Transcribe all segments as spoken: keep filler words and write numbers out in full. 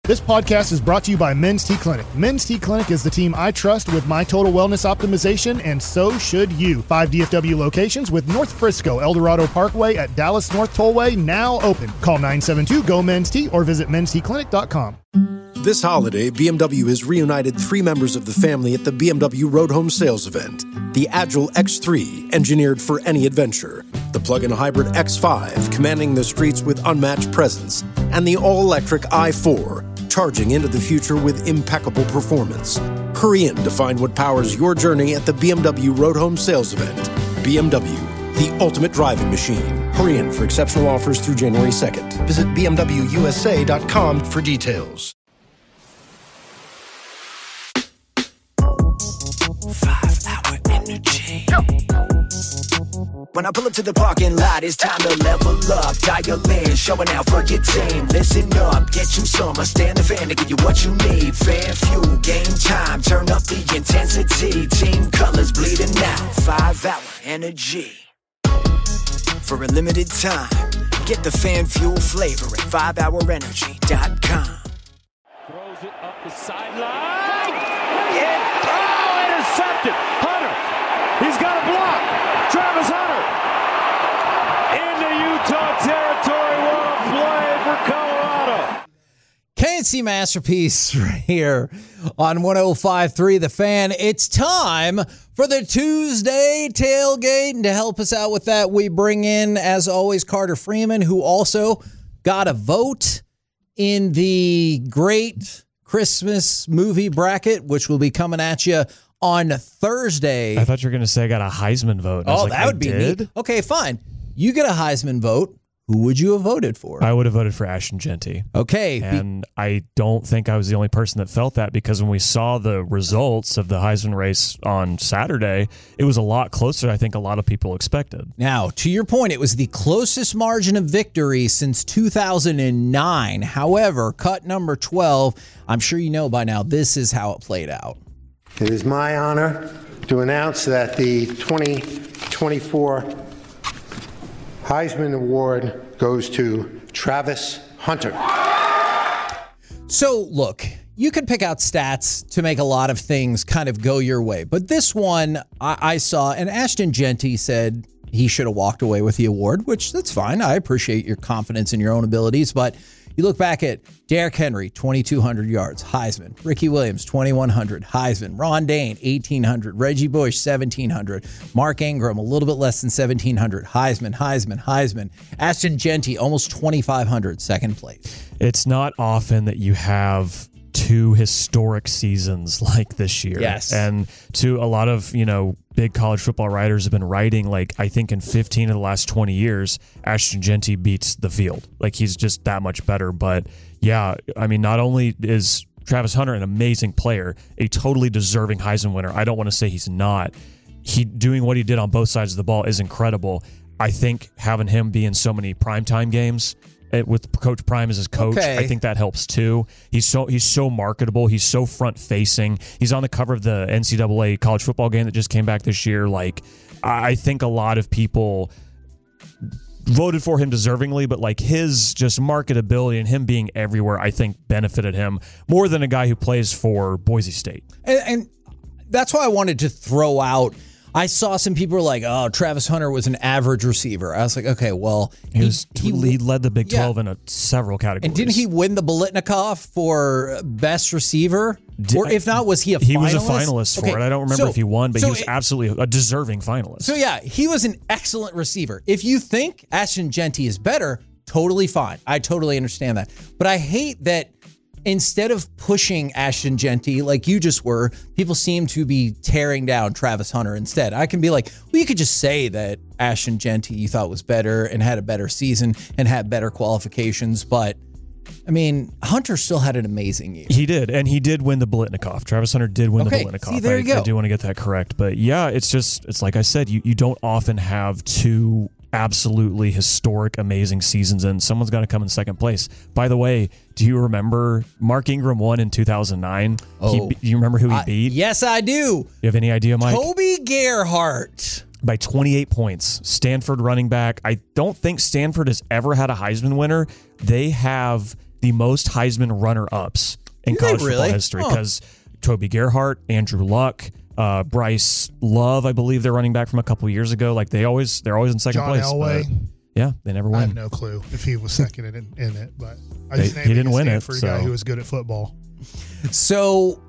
This podcast is brought to you by Men's T Clinic. Men's T Clinic is the team I trust with my total wellness optimization, and so should you. Five D F W locations with North Frisco, El Dorado Parkway at Dallas North Tollway now open. Call nine seven two, G O, Men's T or visit mens t clinic dot com. This holiday, B M W has reunited three members of the family at the B M W Road Home Sales event. The Agile X three, engineered for any adventure. The plug-in hybrid X five, commanding the streets with unmatched presence. And the all-electric i four, charging into the future with impeccable performance. Hurry in to find what powers your journey at the B M W Road Home Sales event. B M W, the ultimate driving machine. Hurry in for exceptional offers through January second. Visit b m w u s a dot com for details. Five-hour energy. When I pull up to the parking lot, it's time to level up. Dial in, showing out for your team. Listen up, get you some. I stand the fan to give you what you need. Fan fuel, game time, turn up the intensity. Team colors bleeding out. Five-hour energy. For a limited time, get the fan fuel flavor at five hour energy dot com. Throws it up the sideline. Yeah. Oh, intercepted. Hunter. He's got a block. Travis Hunter. Into Utah territory. What a play for Colorado. K and C Masterpiece right here on one oh five point three The Fan. It's time for the Tuesday tailgate. And to help us out with that, we bring in, as always, Carter Freeman, who also got a vote in the great Christmas movie bracket, which will be coming at you on Thursday. I thought you were going to say I got a Heisman vote. Oh, like, that would I be did? neat. Okay, fine. You get a Heisman vote. Who would you have voted for? I would have voted for Ashton Jeanty. Okay. And I don't think I was the only person that felt that, because when we saw the results of the Heisman race on Saturday, it was a lot closer than I think a lot of people expected. Now, to your point, it was the closest margin of victory since two thousand nine. However, cut number twelve, I'm sure you know by now, this is how it played out. It is my honor to announce that the twenty twenty-four Heisman Award goes to Travis Hunter. So, look, you can pick out stats to make a lot of things kind of go your way. But this one I, I saw, and Ashton Jeanty said he should have walked away with the award, which that's fine. I appreciate your confidence in your own abilities. But you look back at Derrick Henry, twenty-two hundred yards, Heisman. Ricky Williams, twenty-one hundred, Heisman. Ron Dane, eighteen hundred. Reggie Bush, seventeen hundred. Mark Ingram, a little bit less than seventeen hundred. Heisman, Heisman, Heisman. Ashton Jeanty, almost twenty-five hundred, second place. It's not often that you have two historic seasons like this year. Yes. And to a lot of, you know, big college football writers have been writing, like, I think in fifteen of the last twenty years, Ashton Jeanty beats the field. Like, he's just that much better. But yeah, I mean, not only is Travis Hunter an amazing player, a totally deserving Heisman winner. I don't want to say he's not. He doing what he did on both sides of the ball is incredible. I think having him be in so many primetime games It, with Coach Prime as his coach, Okay. I think that helps too. He's so he's so marketable. He's so front facing. He's on the cover of the N C double A college football game that just came back this year. Like, I think a lot of people voted for him deservingly, but like his just marketability and him being everywhere, I think benefited him more than a guy who plays for Boise State. And, and that's why I wanted to throw out. I saw some people were like, "Oh, Travis Hunter was an average receiver." I was like, "Okay, well, He, was he, he led the Big yeah. twelve in a, several categories." And didn't he win the Biletnikoff for best receiver? Or if not, was he a he finalist? was a finalist for Okay, it. I don't remember so- if he won, but so he was it- absolutely a deserving finalist. So yeah, he was an excellent receiver. If you think Ashton Jeanty is better, totally fine. I totally understand that. But I hate that instead of pushing Ashton Jeanty like you just were, people seem to be tearing down Travis Hunter instead. I can be like, well, you could just say that Ashton Jeanty you thought was better and had a better season and had better qualifications, but I mean, Hunter still had an amazing year. He did, and he did win the Biletnikoff. Travis Hunter did win Okay, the Biletnikoff. see, there you I, go. I do want to get that correct. But yeah, it's just, it's like I said, you, you don't often have two absolutely historic, amazing seasons, and someone's got to come in second place. By the way, do you remember Mark Ingram won in two thousand nine? Oh. He, do you remember who he I- beat? yes, I do. You have any idea, Mike? Toby Gerhart. By twenty-eight points. Stanford running back. I don't think Stanford has ever had a Heisman winner. They have the most Heisman runner-ups in Do they college really? football history, Huh. because Toby Gerhart, Andrew Luck, uh, Bryce Love, I believe they're running back from a couple years ago. Like they always, they're always in second John place. Elway. but, yeah, they never I have win. no clue if he was second in, in it, but I They- just named he him didn't a win it, Stanford guy so- who was good at football. So,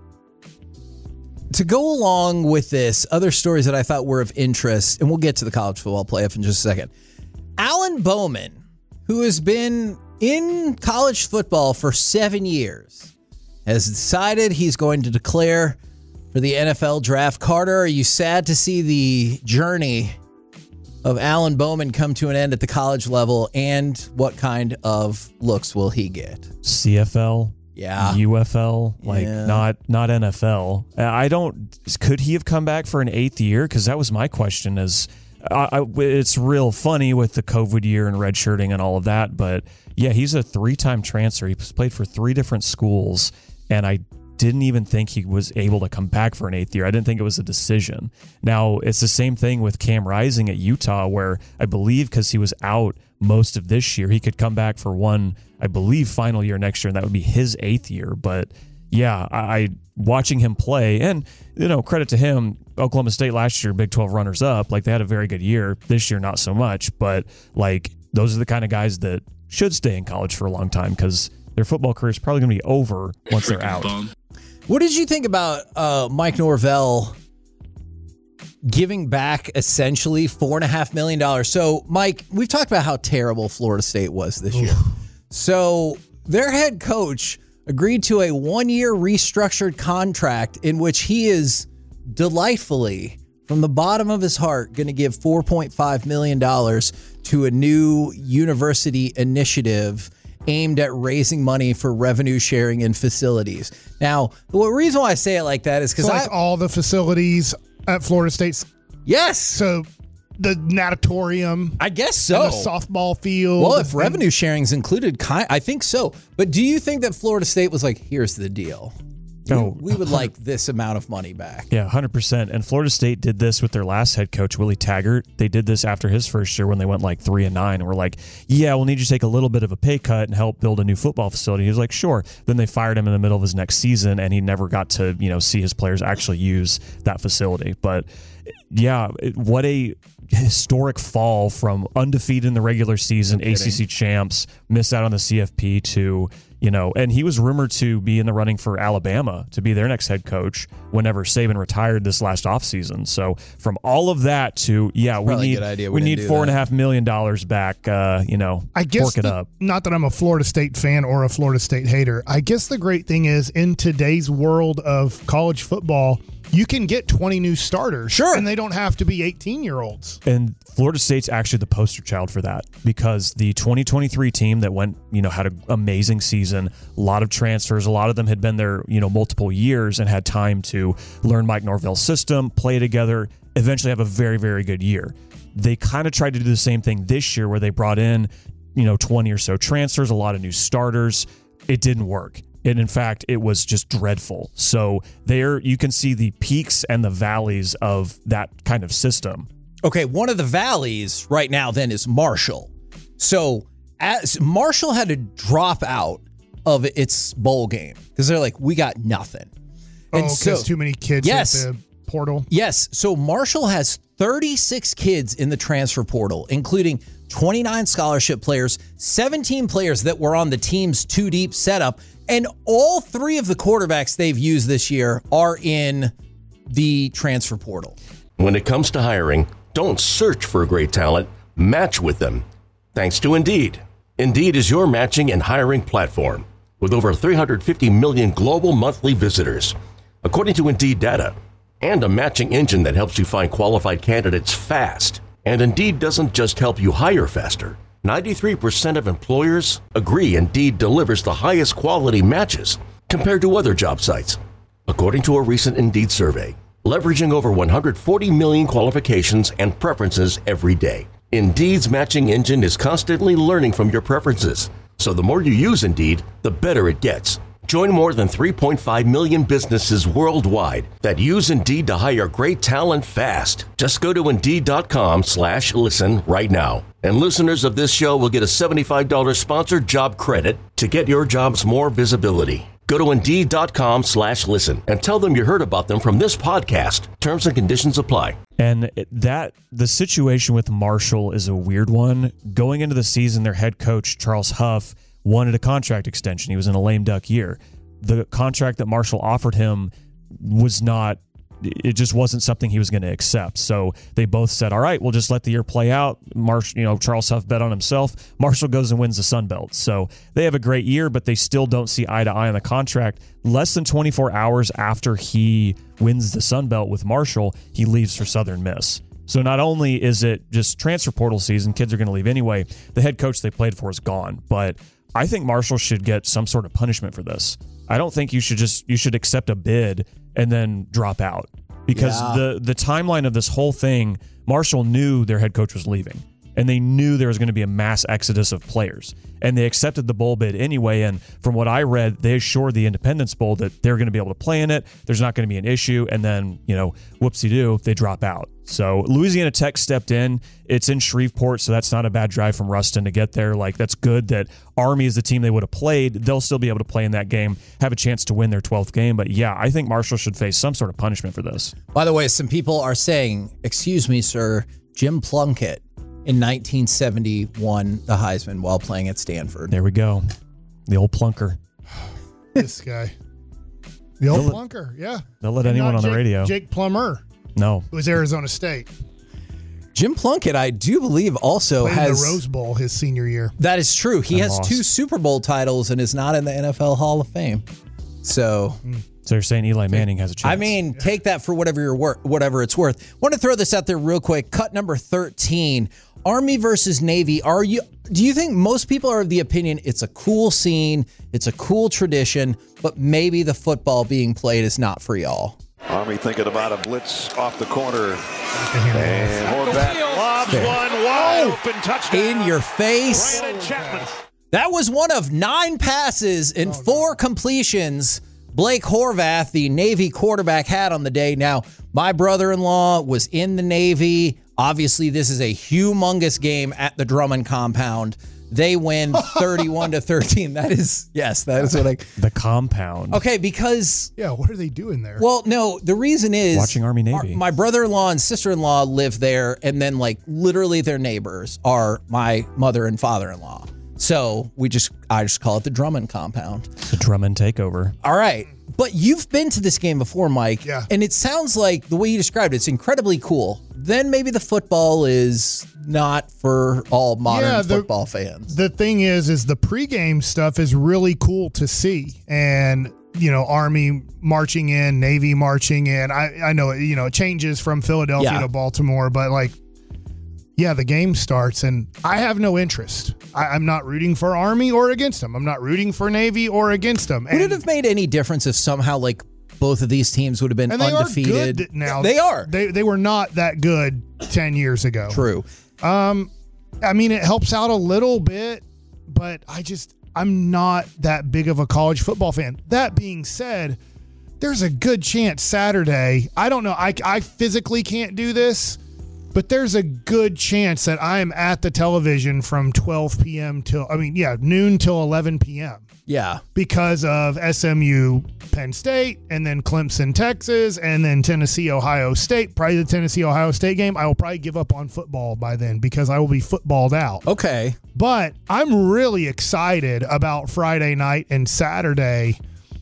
to go along with this, other stories that I thought were of interest, and we'll get to the college football playoff in just a second. Alan Bowman, who has been in college football for seven years, has decided he's going to declare for the N F L draft. Carter, are you sad to see the journey of Alan Bowman come to an end at the college level, and what kind of looks will he get? C F L, Yeah. U F L, like Yeah. not not N F L. I don't. Could he have come back for an eighth year? Because that was my question. Is I, I, it's real funny with the COVID year and redshirting and all of that, but yeah, he's a three-time transfer. He's played for three different schools, and I didn't even think he was able to come back for an eighth year. I didn't think it was a decision. Now, it's the same thing with Cam Rising at Utah, where I believe because he was out most of this year, he could come back for one, I believe, final year next year, and that would be his eighth year. But yeah, I, I watching him play, and you know, credit to him, Oklahoma State last year, Big twelve runners up, like they had a very good year. This year, not so much, but like those are the kind of guys that should stay in college for a long time because their football career is probably going to be over once they're out. What did you think about uh, Mike Norvell giving back essentially four and a half million dollars? So, Mike, we've talked about how terrible Florida State was this year. So, their head coach agreed to a one-year restructured contract in which he is delightfully, from the bottom of his heart, going to give four point five million dollars to a new university initiative aimed at raising money for revenue sharing in facilities. Now, the reason why I say it like that is because So like I all the facilities at Florida State. yes, So the natatorium, I guess and so. the softball field. Well, if and- revenue sharing is included, ki- I think so. But do you think that Florida State was like, here's the deal? No. We, we would like this amount of money back. Yeah, one hundred percent. And Florida State did this with their last head coach, Willie Taggart. They did this after his first year when they went like three and nine, and we're like, yeah, we'll need you to take a little bit of a pay cut and help build a new football facility. He was like, sure. Then they fired him in the middle of his next season, and he never got to, you know, see his players actually use that facility. But yeah, it- what a historic fall from undefeated in the regular season, A C C champs, miss out on the C F P to, you know, and he was rumored to be in the running for Alabama to be their next head coach whenever Saban retired this last offseason. So from all of that to, yeah, we probably a need good idea we we didn't need do four and a that. half million dollars back. Uh, you know, I guess fork it the- up. not that I'm a Florida State fan or a Florida State hater. I guess the great thing is in today's world of college football, you can get twenty new starters. Sure. And they don't have to be eighteen-year-olds. And Florida State's actually the poster child for that because the twenty twenty-three team that went, you know, had an amazing season, a lot of transfers, a lot of them had been there, you know, multiple years and had time to learn Mike Norvell's system, play together, eventually have a very, very good year. They kind of tried to do the same thing this year where they brought in, you know, twenty or so transfers, a lot of new starters. It didn't work. And in fact, it was just dreadful. So there you can see the peaks and the valleys of that kind of system. Okay, one of the valleys right now then is Marshall. So as Marshall had to drop out of its bowl game because they're like, we got nothing. Oh, And so because too many kids Yes. at the portal. Yes. So Marshall has thirty-six kids in the transfer portal, including twenty-nine scholarship players, seventeen players that were on the team's two deep setup, and all three of the quarterbacks they've used this year are in the transfer portal. When it comes to hiring, don't search for great talent, match with them. Thanks to Indeed. Indeed is your matching and hiring platform with over three hundred fifty million global monthly visitors, according to Indeed data, and a matching engine that helps you find qualified candidates fast. And Indeed doesn't just help you hire faster. ninety-three percent of employers agree Indeed delivers the highest quality matches compared to other job sites, according to a recent Indeed survey, leveraging over one hundred forty million qualifications and preferences every day. Indeed's matching engine is constantly learning from your preferences, so the more you use Indeed, the better it gets. Join more than three point five million businesses worldwide that use Indeed to hire great talent fast. Just go to Indeed.com slash listen right now. And listeners of this show will get a seventy-five dollars sponsored job credit to get your jobs more visibility. Go to Indeed.com slash listen and tell them you heard about them from this podcast. Terms and conditions apply. And that the situation with Marshall is a weird one. Going into the season, their head coach, Charles Huff, wanted a contract extension. He was in a lame duck year. The contract that Marshall offered him was not, it just wasn't something he was going to accept. So they both said, all right, we'll just let the year play out. Marsh, you know, Charles Huff bet on himself. Marshall goes and wins the Sun Belt. So they have a great year, but they still don't see eye to eye on the contract. Less than twenty-four hours after he wins the Sun Belt with Marshall, he leaves for Southern Miss. So not only is it just transfer portal season, kids are going to leave anyway, the head coach they played for is gone. But I think Marshall should get some sort of punishment for this. I don't think you should just, you should accept a bid and then drop out. Because yeah. the, the timeline of this whole thing, Marshall knew their head coach was leaving. And they knew there was going to be a mass exodus of players. And they accepted the bowl bid anyway. And from what I read, they assured the Independence Bowl that they're going to be able to play in it. There's not going to be an issue. And then, you know, whoopsie-doo, they drop out. So Louisiana Tech stepped in. It's in Shreveport, so that's not a bad drive from Ruston to get there. Like, that's good that Army is the team they would have played. They'll still be able to play in that game, have a chance to win their twelfth game. But, yeah, I think Marshall should face some sort of punishment for this. By the way, some people are saying, excuse me, sir, Jim Plunkett in nineteen seventy won the Heisman while playing at Stanford. There we go. The old plunker. This guy. The old they'll plunker, let, yeah. They'll let and anyone on Jake, the radio. Jake Plummer. No. It was Arizona State. Jim Plunkett, I do believe, also Played has... in the Rose Bowl his senior year. That is true. He and has lost. two Super Bowl titles and is not in the N F L Hall of Fame. So... Mm. So you're saying Eli Manning has a chance? I mean, take that for whatever you're wor- whatever it's worth. Want to throw this out there real quick. Cut number thirteen. Army versus Navy. Are you? Do you think most people are of the opinion it's a cool scene, it's a cool tradition, but maybe the football being played is not for y'all? Army thinking about a blitz off the corner. And Horvath lobs one wide open touchdown. In your face. That was one of nine passes and four completions Blake Horvath, the Navy quarterback, had on the day. Now, my brother-in-law was in the Navy. Obviously, this is a humongous game at the Drummond compound. They win thirty-one to thirteen. That is, yes, that is what I... The compound. Okay, because... Yeah, what are they doing there? Well, no, the reason is... Watching Army Navy. Our, my brother-in-law and sister-in-law live there, and then, like, literally their neighbors are my mother and father-in-law. So we just, I just call it the Drummond compound. The Drummond takeover. All right. But you've been to this game before, Mike. Yeah. And it sounds like the way you described it, it's incredibly cool. Then maybe the football is not for all modern yeah, the, football fans. The thing is, is the pregame stuff is really cool to see. And, you know, Army marching in, Navy marching in. I, I know, you know, it changes from Philadelphia yeah. to Baltimore, but like, yeah, the game starts, and I have no interest. I, I'm not rooting for Army or against them. I'm not rooting for Navy or against them. Would and, it have made any difference if somehow, like, both of these teams would have been and they undefeated? Are good now. They are. They they were not that good ten years ago. True. Um, I mean, it helps out a little bit, but I just, I'm not that big of a college football fan. That being said, there's a good chance Saturday, I don't know, I, I physically can't do this, but there's a good chance that I'm at the television from twelve p.m. till, I mean, yeah, noon till eleven p.m. Yeah. Because of S M U Penn State, and then Clemson, Texas, and then Tennessee, Ohio State. Probably the Tennessee, Ohio State game. I will probably give up on football by then because I will be footballed out. Okay. But I'm really excited about Friday night and Saturday.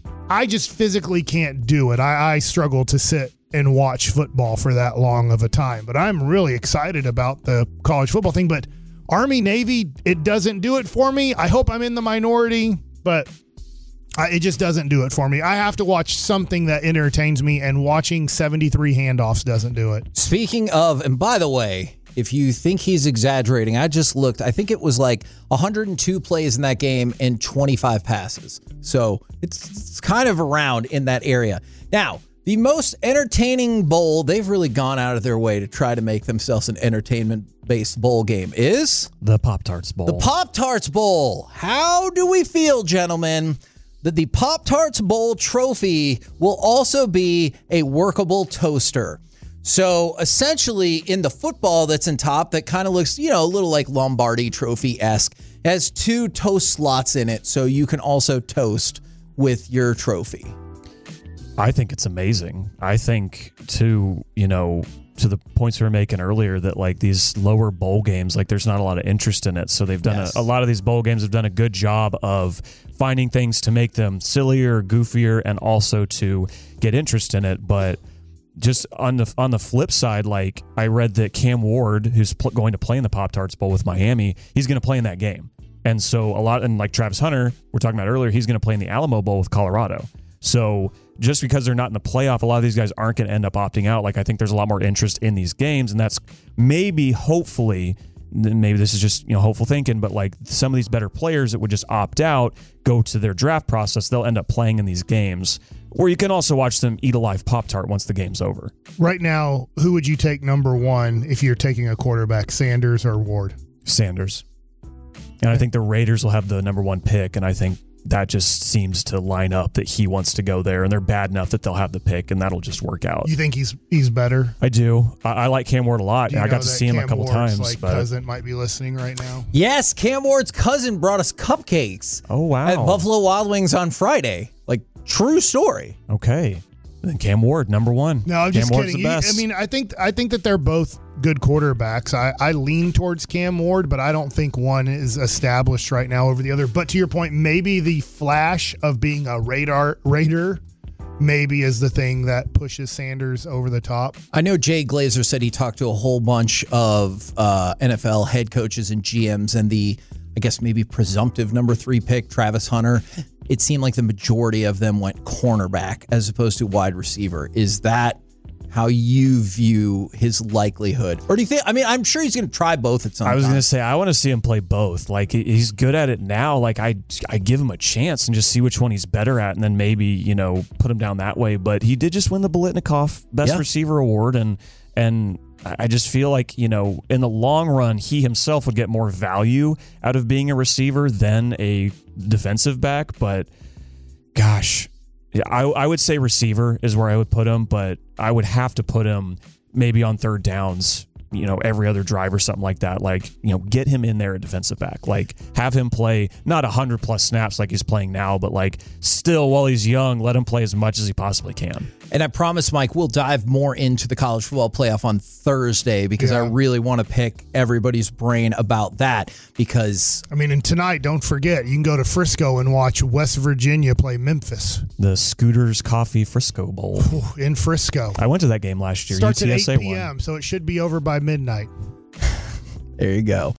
I just physically can't do it. I, I struggle to sit and watch football for that long of a time. But I'm really excited about the college football thing. But Army, Navy, it doesn't do it for me. I hope I'm in the minority, but I, it just doesn't do it for me. I have to watch something that entertains me, and watching seventy-three handoffs doesn't do it. Speaking of, and by the way, if you think he's exaggerating, I just looked. I think it was like one hundred two plays in that game and twenty-five passes. So it's, it's kind of around in that area. Now, the most entertaining bowl, they've really gone out of their way to try to make themselves an entertainment-based bowl game, is the Pop-Tarts Bowl. The Pop-Tarts Bowl. How do we feel, gentlemen? that the Pop-Tarts Bowl trophy will also be a workable toaster. So essentially in the football that's in top that kind of looks, you know, a little like Lombardi trophy-esque, has two toast slots in it so you can also toast with your trophy. I think it's amazing. I think to, you know, to the points we were making earlier that like these lower bowl games, like there's not a lot of interest in it. So they've done yes. a, a lot of these bowl games have done a good job of finding things to make them sillier, goofier, and also to get interest in it. But just on the on the flip side, like I read that Cam Ward, who's pl- going to play in the Pop-Tarts Bowl with Miami, he's going to play in that game. And so a lot, and like Travis Hunter, we're talking about earlier, he's going to play in the Alamo Bowl with Colorado. So just because they're not in the playoff, a lot of these guys aren't going to end up opting out. Like I think there's a lot more interest in these games, and that's maybe, hopefully, maybe this is just, you know, hopeful thinking, but like some of these better players that would just opt out, go to their draft process, they'll end up playing in these games. Or you can also watch them eat a live Pop-Tart once the game's over. Right now, who would you take number one if you're taking a quarterback, Sanders or Ward? Sanders. And I think the Raiders will have the number one pick, and I think that just seems to line up that he wants to go there, and they're bad enough that they'll have the pick, and that'll just work out. You think he's he's better? I do. I, I like Cam Ward a lot. I got to see him Cam a couple Ward's times. Like but cousin might be listening right now. Yes, Cam Ward's cousin brought us cupcakes. Oh wow! At Buffalo Wild Wings on Friday. Like true story. Okay, then Cam Ward number one. No, I'm Cam just Ward's kidding. The You, best. I mean, I think I think that they're both good quarterbacks. I, I lean towards Cam Ward, but I don't think one is established right now over the other. But to your point, maybe the flash of being a radar Raider maybe is the thing that pushes Sanders over the top. I know Jay Glazer said he talked to a whole bunch of uh, N F L head coaches and G Ms, and the, I guess maybe presumptive number three pick, Travis Hunter, it seemed like the majority of them went cornerback as opposed to wide receiver. Is that how you view his likelihood? Or do you think, I mean, I'm sure he's going to try both at some time. I was going to say, I want to see him play both. Like, he's good at it now. Like, I, I give him a chance and just see which one he's better at, and then maybe, you know, put him down that way. But he did just win the Biletnikoff Best Yeah. Receiver Award, and and I just feel like, you know, in the long run, he himself would get more value out of being a receiver than a defensive back. But, gosh, yeah, I, I would say receiver is where I would put him, but I would have to put him maybe on third downs, you know, every other drive or something like that. Like, you know, get him in there at defensive back. Like, have him play not one hundred plus snaps like he's playing now, but like still while he's young, let him play as much as he possibly can. And I promise, Mike, we'll dive more into the college football playoff on Thursday because Yeah. I really want to pick everybody's brain about that because I mean, and tonight, don't forget, you can go to Frisco and watch West Virginia play Memphis The Scooters Coffee Frisco Bowl. in Frisco. I went to that game last year. Starts U T S A at eight won. p.m., so it should be over by midnight. there you go.